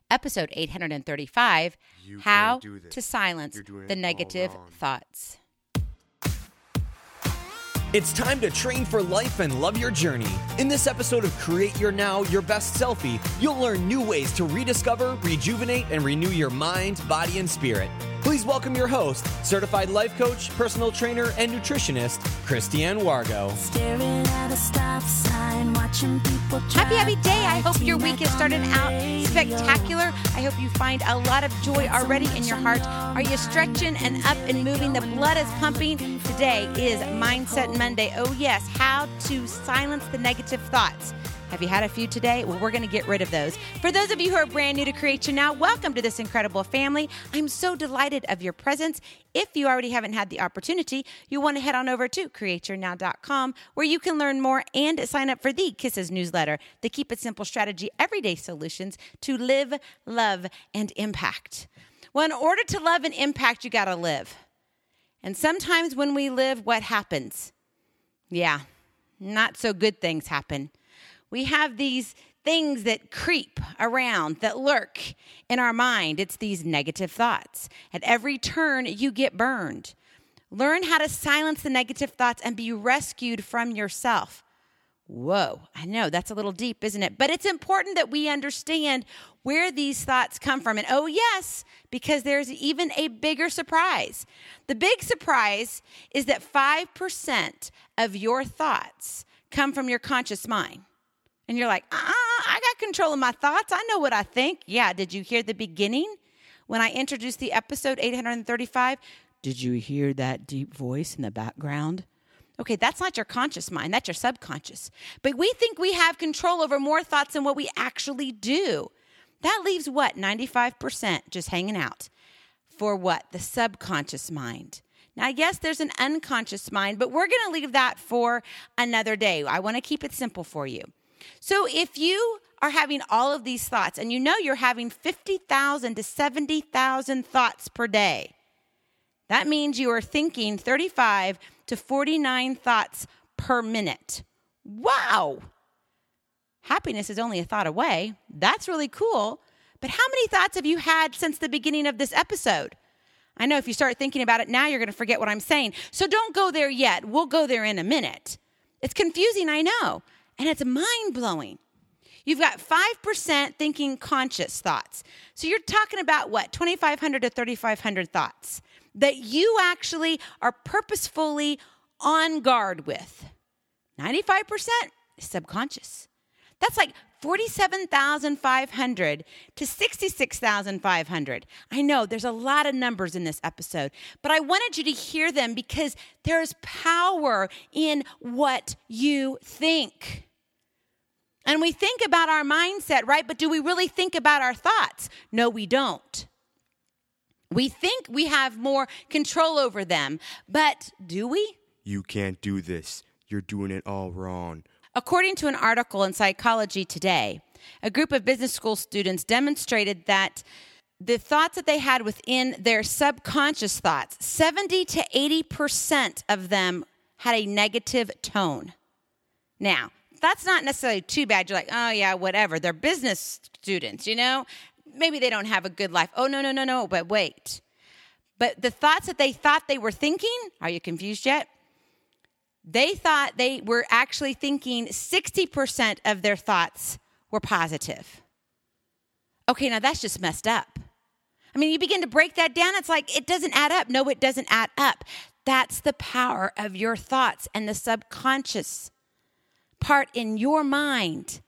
Episode 835, How to Silence the Negative Thoughts. It's time to train for life and love your journey. In this episode of Create Your Now, Your Best Selfie, you'll learn new ways to rediscover, rejuvenate, and renew your mind, body, and spirit. Please welcome your host, certified life coach, personal trainer, and nutritionist, Christiane Wargo. Staring at a stop sign, watching people drive. Happy day. I hope your week is starting out spectacular. I hope you find a lot of joy already in your heart. Are you stretching and up and moving? The blood is pumping. Today is Mindset Monday. Oh yes, how to silence the negative thoughts. Have you had a few today? Well, we're going to get rid of those. For those of you who are brand new to Create Your Now, welcome to this incredible family. I'm so delighted of your presence. If you already haven't had the opportunity, you want to head on over to createyournow.com where you can learn more and sign up for the Kisses newsletter, the Keep It Simple Strategy Everyday Solutions to live, love, and impact. Well, in order to love and impact, you got to live. And sometimes when we live, what happens? Yeah, not so good things happen. We have these things that creep around, that lurk in our mind. It's these negative thoughts. At every turn, you get burned. Learn how to silence the negative thoughts and be rescued from yourself. Whoa, I know that's a little deep, isn't it? But it's important that we understand where these thoughts come from. And oh yes, because there's even a bigger surprise. The big surprise is that 5% of your thoughts come from your conscious mind. And you're like, I got control of my thoughts. I know what I think. Yeah, did you hear the beginning when I introduced the episode 835? Did you hear that deep voice in the background? Okay, that's not your conscious mind. That's your subconscious. But we think we have control over more thoughts than what we actually do. That leaves what? 95% just hanging out for what? The subconscious mind. Now, yes, there's an unconscious mind, but we're going to leave that for another day. I want to keep it simple for you. So if you are having all of these thoughts, and you know you're having 50,000 to 70,000 thoughts per day, that means you are thinking 35 to 49 thoughts per minute. Wow! Happiness is only a thought away. That's really cool. But how many thoughts have you had since the beginning of this episode? I know if you start thinking about it now, you're going to forget what I'm saying. So don't go there yet. We'll go there in a minute. It's confusing, I know. And it's mind-blowing. You've got 5% thinking conscious thoughts. So you're talking about what? 2,500 to 3,500 thoughts that you actually are purposefully on guard with. 95% is subconscious. That's like 47,500 to 66,500. I know there's a lot of numbers in this episode, but I wanted you to hear them because there's power in what you think. And we think about our mindset, right? But do we really think about our thoughts? No, we don't. We think we have more control over them, but do we? You can't do this. You're doing it all wrong. According to an article in Psychology Today, a group of business school students demonstrated that the thoughts that they had within their subconscious thoughts, 70 to 80% of them had a negative tone. Now, that's not necessarily too bad. You're like, oh, yeah, whatever. They're business students, you know? Maybe they don't have a good life. Oh, no. But wait. But the thoughts that they thought they were thinking, are you confused yet? They thought they were actually thinking 60% of their thoughts were positive. Okay, now that's just messed up. I mean, you begin to break that down. It's like, it doesn't add up. No, it doesn't add up. That's the power of your thoughts and the subconscious part in your mind.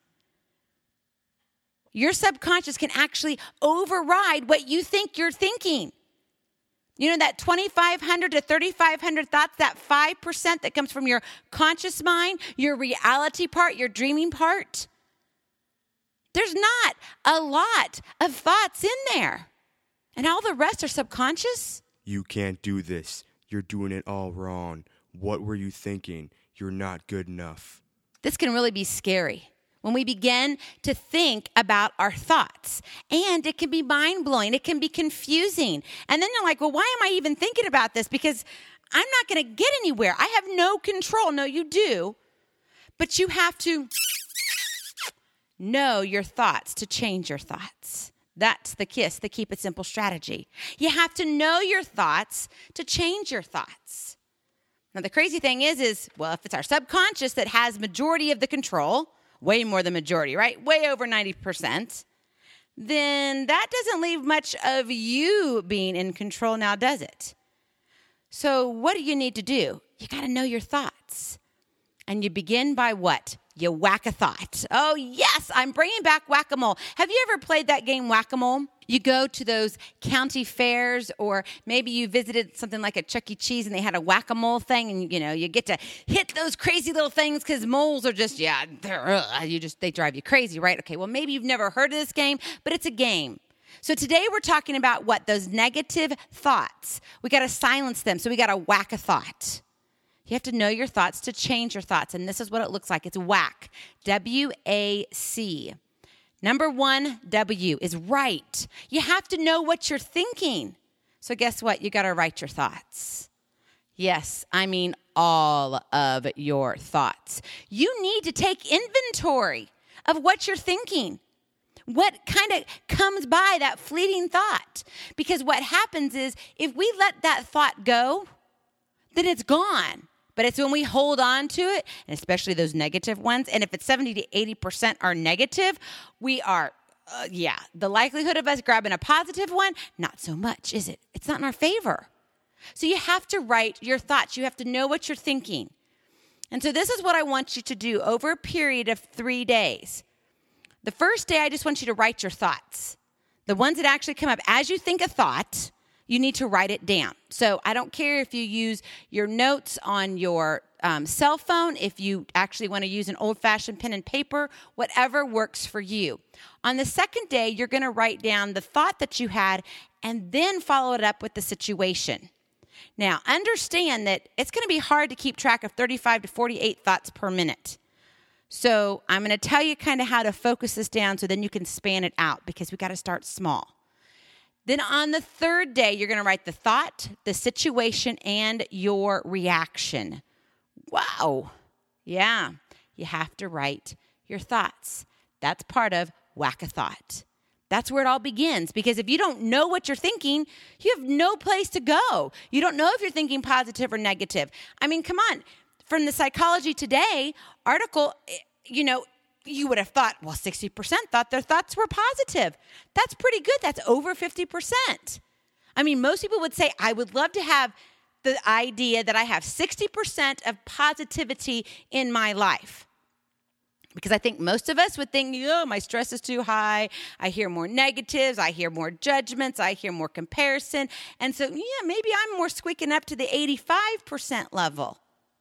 Your subconscious can actually override what you think you're thinking. You know, that 2,500 to 3,500 thoughts, that 5% that comes from your conscious mind, your reality part, your dreaming part. There's not a lot of thoughts in there. And all the rest are subconscious. You can't do this. You're doing it all wrong. What were you thinking? You're not good enough. This can really be scary when we begin to think about our thoughts. And it can be mind-blowing. It can be confusing. And then you're like, well, why am I even thinking about this? Because I'm not going to get anywhere. I have no control. No, you do. But you have to know your thoughts to change your thoughts. That's the KISS, the Keep It Simple strategy. You have to know your thoughts to change your thoughts. Now, the crazy thing is, well, if it's our subconscious that has majority of the control, way more than majority, right? Way over 90%, then that doesn't leave much of you being in control now, does it? So what do you need to do? You got to know your thoughts. And you begin by what? You whack a thought. Oh, yes, I'm bringing back whack-a-mole. Have you ever played that game whack-a-mole? You go to those county fairs, or maybe you visited something like a Chuck E. Cheese and they had a whack-a-mole thing, and you get to hit those crazy little things because moles are just, they drive you crazy, right? Okay, well, maybe you've never heard of this game, but it's a game. So today we're talking about what? Those negative thoughts. We got to silence them, so we got to whack a thought. You have to know your thoughts to change your thoughts, and this is what it looks like. It's WAC, W-A-C. Number 1, W, is write. You have to know what you're thinking. So guess what? You got to write your thoughts. Yes, I mean all of your thoughts. You need to take inventory of what you're thinking. What kind of comes by that fleeting thought? Because what happens is if we let that thought go, then it's gone. But it's when we hold on to it, and especially those negative ones, and if it's 70 to 80% are negative, we are, the likelihood of us grabbing a positive one, not so much, is it? It's not in our favor. So you have to write your thoughts. You have to know what you're thinking. And so this is what I want you to do over a period of 3 days. The first day, I just want you to write your thoughts. The ones that actually come up as you think a thought, you need to write it down. So I don't care if you use your notes on your cell phone, if you actually want to use an old-fashioned pen and paper, whatever works for you. On the second day, you're going to write down the thought that you had and then follow it up with the situation. Now, understand that it's going to be hard to keep track of 35 to 48 thoughts per minute. So I'm going to tell you kind of how to focus this down so then you can span it out, because we got to start small. Then on the third day, you're going to write the thought, the situation, and your reaction. Wow. Yeah. You have to write your thoughts. That's part of whack a thought. That's where it all begins, because if you don't know what you're thinking, you have no place to go. You don't know if you're thinking positive or negative. I mean, come on. From the Psychology Today article, you would have thought, well, 60% thought their thoughts were positive. That's pretty good. That's over 50%. I mean, most people would say, I would love to have the idea that I have 60% of positivity in my life. Because I think most of us would think, my stress is too high. I hear more negatives. I hear more judgments. I hear more comparison. And so, maybe I'm more squeaking up to the 85% level.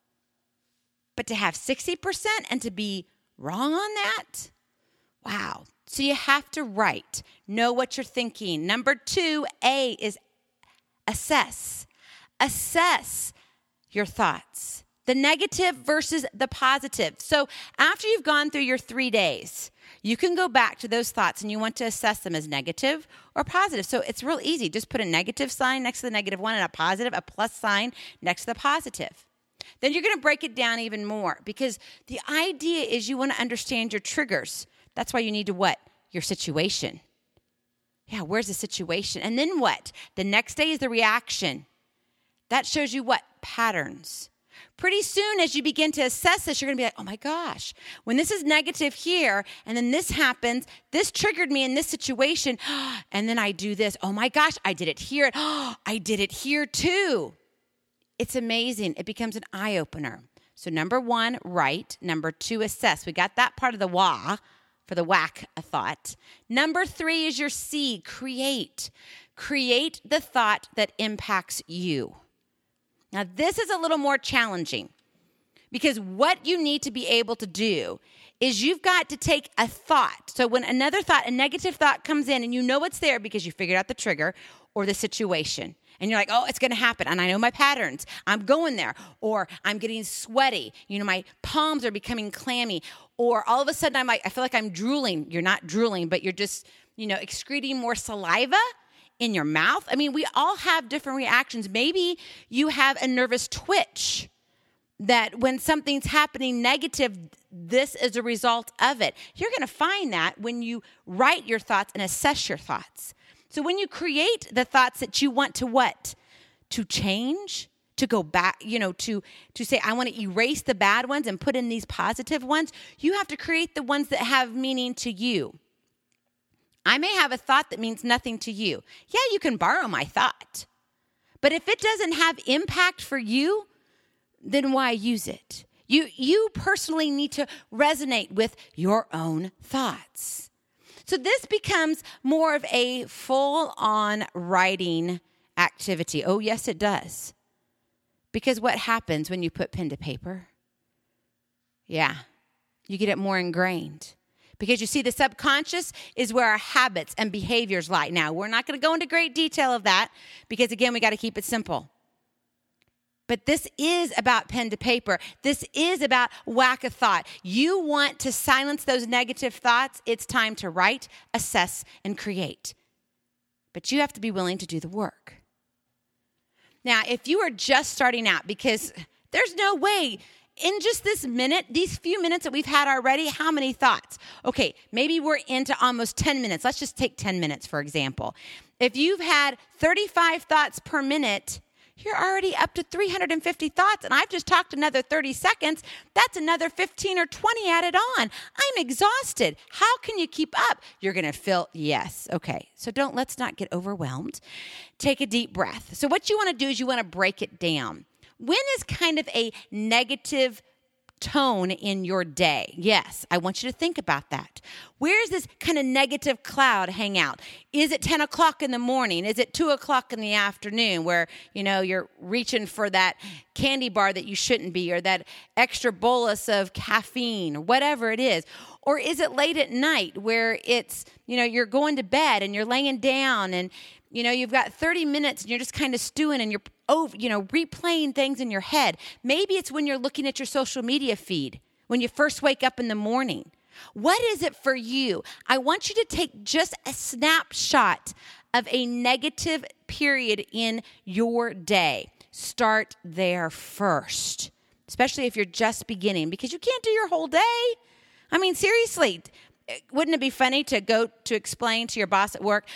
But to have 60% and to be wrong on that? Wow. So you have to write. Know what you're thinking. Number 2, A, is assess. Assess your thoughts. The negative versus the positive. So after you've gone through your 3 days, you can go back to those thoughts and you want to assess them as negative or positive. So it's real easy. Just put a negative sign next to the negative one and a plus sign next to the positive. Then you're going to break it down even more, because the idea is you want to understand your triggers. That's why you need to what? Your situation. Yeah, where's the situation? And then what? The next day is the reaction. That shows you what? Patterns. Pretty soon as you begin to assess this, you're going to be like, oh my gosh, when this is negative here and then this happens, this triggered me in this situation, and then I do this. Oh my gosh, I did it here. I did it here too. It's amazing. It becomes an eye-opener. So number 1, write. Number 2, assess. We got that part of the WA for the whack a thought. Number 3 is your C, create. Create the thought that impacts you. Now, this is a little more challenging, because what you need to be able to do is you've got to take a thought. So when another thought, a negative thought comes in, and you know it's there because you figured out the trigger or the situation. And you're like, oh, it's going to happen. And I know my patterns. I'm going there. Or I'm getting sweaty. My palms are becoming clammy. Or all of a sudden, I feel like I'm drooling. You're not drooling, but you're just, excreting more saliva in your mouth. I mean, we all have different reactions. Maybe you have a nervous twitch that when something's happening negative, this is a result of it. You're going to find that when you write your thoughts and assess your thoughts. So when you create the thoughts that you want to what? To change, to go back, to say, I want to erase the bad ones and put in these positive ones, you have to create the ones that have meaning to you. I may have a thought that means nothing to you. Yeah, you can borrow my thought. But if it doesn't have impact for you, then why use it? You personally need to resonate with your own thoughts. So this becomes more of a full-on writing activity. Oh, yes, it does. Because what happens when you put pen to paper? Yeah, you get it more ingrained. Because you see, the subconscious is where our habits and behaviors lie. Now, we're not going to go into great detail of that because, again, we got to keep it simple. But this is about pen to paper. This is about whack a thought. You want to silence those negative thoughts. It's time to write, assess, and create. But you have to be willing to do the work. Now, if you are just starting out, because there's no way in just this minute, these few minutes that we've had already, how many thoughts? Okay, maybe we're into almost 10 minutes. Let's just take 10 minutes, for example. If you've had 35 thoughts per minute, you're already up to 350 thoughts, and I've just talked another 30 seconds. That's another 15 or 20 added on. I'm exhausted. How can you keep up? You're going to feel, yes. Okay, so let's not get overwhelmed. Take a deep breath. So what you want to do is you want to break it down. When is kind of a negative tone in your day? Yes, I want you to think about that. Where does this kind of negative cloud hang out? Is it 10 o'clock in the morning? Is it 2 o'clock in the afternoon where, you're reaching for that candy bar that you shouldn't be, or that extra bolus of caffeine, or whatever it is? Or is it late at night where it's, you're going to bed and you're laying down and, you've got 30 minutes and you're just kind of stewing and you're replaying things in your head. Maybe it's when you're looking at your social media feed, when you first wake up in the morning. What is it for you? I want you to take just a snapshot of a negative period in your day. Start there first, especially if you're just beginning, because you can't do your whole day. I mean, seriously. Wouldn't it be funny to go to explain to your boss at work,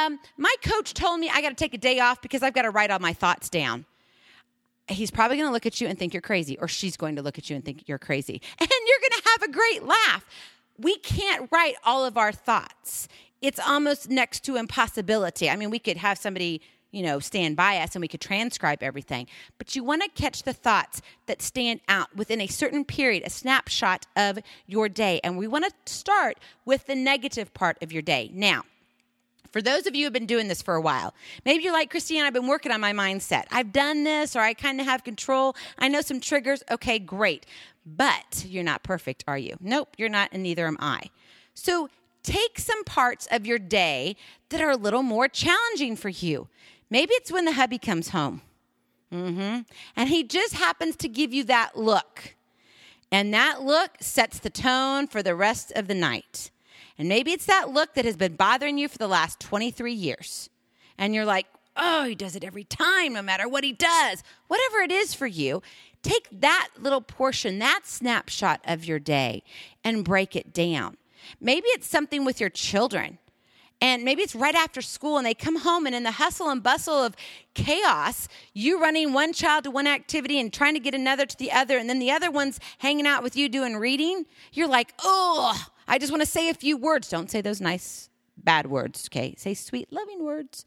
my coach told me I got to take a day off because I've got to write all my thoughts down. He's probably going to look at you and think you're crazy, or she's going to look at you and think you're crazy. And you're going to have a great laugh. We can't write all of our thoughts. It's almost next to impossibility. I mean, we could have somebody stand by us and we could transcribe everything. But you want to catch the thoughts that stand out within a certain period, a snapshot of your day. And we want to start with the negative part of your day. Now, for those of you who have been doing this for a while, maybe you're like, Christine, I've been working on my mindset. I've done this, or I kind of have control. I know some triggers. Okay, great. But you're not perfect, are you? Nope, you're not, and neither am I. So take some parts of your day that are a little more challenging for you. Maybe it's when the hubby comes home. And he just happens to give you that look. And that look sets the tone for the rest of the night. And maybe it's that look that has been bothering you for the last 23 years. And you're like, oh, he does it every time, no matter what he does. Whatever it is for you, take that little portion, that snapshot of your day, and break it down. Maybe it's something with your children. And maybe it's right after school and they come home, and in the hustle and bustle of chaos, you running one child to one activity and trying to get another to the other, and then the other one's hanging out with you doing reading. You're like, oh, I just want to say a few words. Don't say those nice, bad words, okay? Say sweet, loving words.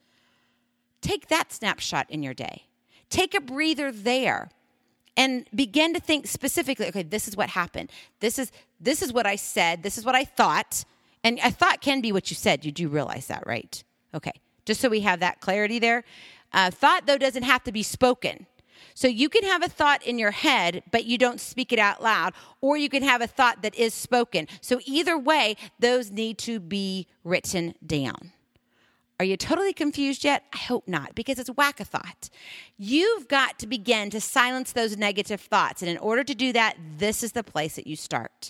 Take that snapshot in your day. Take a breather there and begin to think specifically, okay, this is what happened. This is what I said. This is what I thought. And a thought can be what you said. You do realize that, right? Okay, just so we have that clarity there. Thought, though, doesn't have to be spoken. So you can have a thought in your head, but you don't speak it out loud, or you can have a thought that is spoken. So either way, those need to be written down. Are you totally confused yet? I hope not, because it's whack-a-thought. You've got to begin to silence those negative thoughts. And in order to do that, this is the place that you start.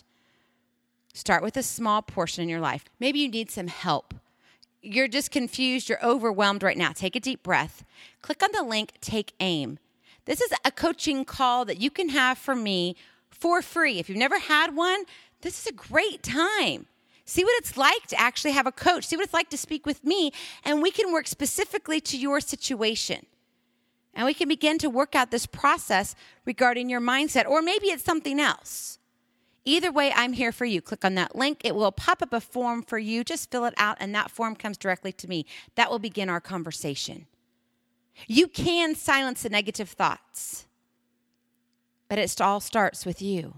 Start with a small portion in your life. Maybe you need some help. You're just confused. You're overwhelmed right now. Take a deep breath. Click on the link, Take Aim. This is a coaching call that you can have from me for free. If you've never had one, this is a great time. See what it's like to actually have a coach. See what it's like to speak with me, and we can work specifically to your situation. And we can begin to work out this process regarding your mindset, or maybe it's something else. Either way, I'm here for you. Click on that link. It will pop up a form for you. Just fill it out, and that form comes directly to me. That will begin our conversation. You can silence the negative thoughts, but it all starts with you.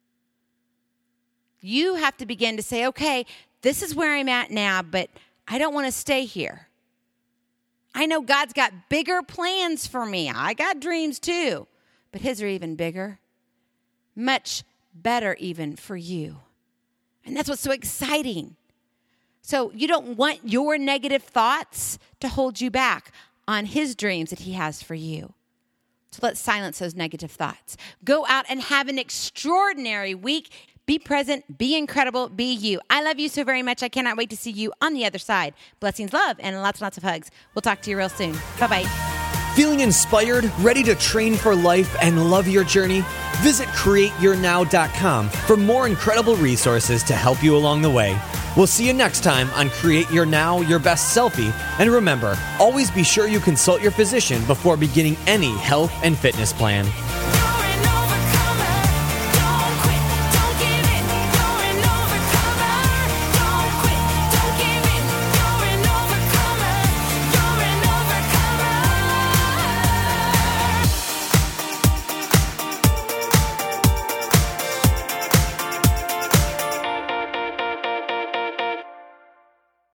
You have to begin to say, okay, this is where I'm at now, but I don't want to stay here. I know God's got bigger plans for me. I got dreams too, but his are even bigger, much better even for you. And that's what's so exciting. So you don't want your negative thoughts to hold you back on his dreams that he has for you. So let's silence those negative thoughts. Go out and have an extraordinary week. Be present, be incredible, be you. I love you so very much. I cannot wait to see you on the other side. Blessings, love, and lots and lots of hugs. We'll talk to you real soon. Bye-bye. Feeling inspired, ready to train for life and love your journey? Visit CreateYourNow.com for more incredible resources to help you along the way. We'll see you next time on Create Your Now, Your Best Selfie. And remember, always be sure you consult your physician before beginning any health and fitness plan.